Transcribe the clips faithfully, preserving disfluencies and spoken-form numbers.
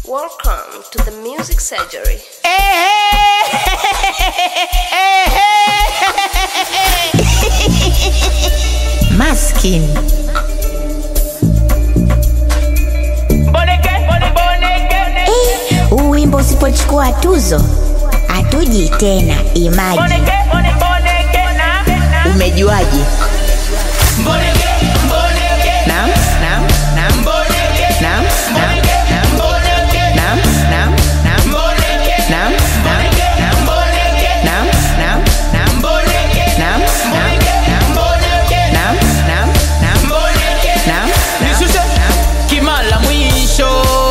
Welcome to the Music Surgery. Maskin. Huu wimbo usipochukua tuzo hatuji tena. Imagine. Umejuaje? Naam, naam, naam. Naam, naam, naam. Naam, naam, naam. Naam, naam, naam. Naam, naam, naam. Naam, naam, naam. Naam, naam, naam. Naam, nishushe kimala mwisho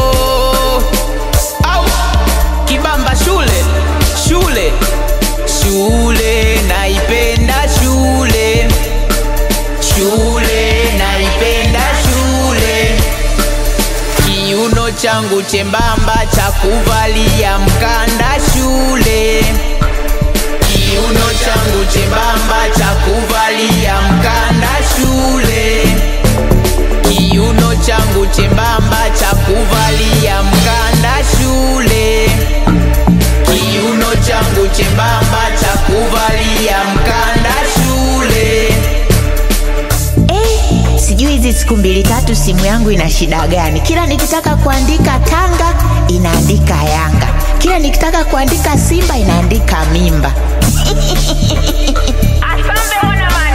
au kibamba shule shule shule naipenda shule shule naipenda shule kiuno changu chembamba cha kuvalia mkanda shule kiuno changu chembamba cha kuvalia mkanda shule kiuno changu chembamba cha kuvalia mkanda shule kiuno changu chembamba cha kuvalia mkanda shule. Eh, sijui hizi siku mbili tatu simu yangu ina shida gani? Kila nikitaka kuandika Tanga inaandika Yanga, kila nikitaka kuandika Simba inaandika mimba. Asante wana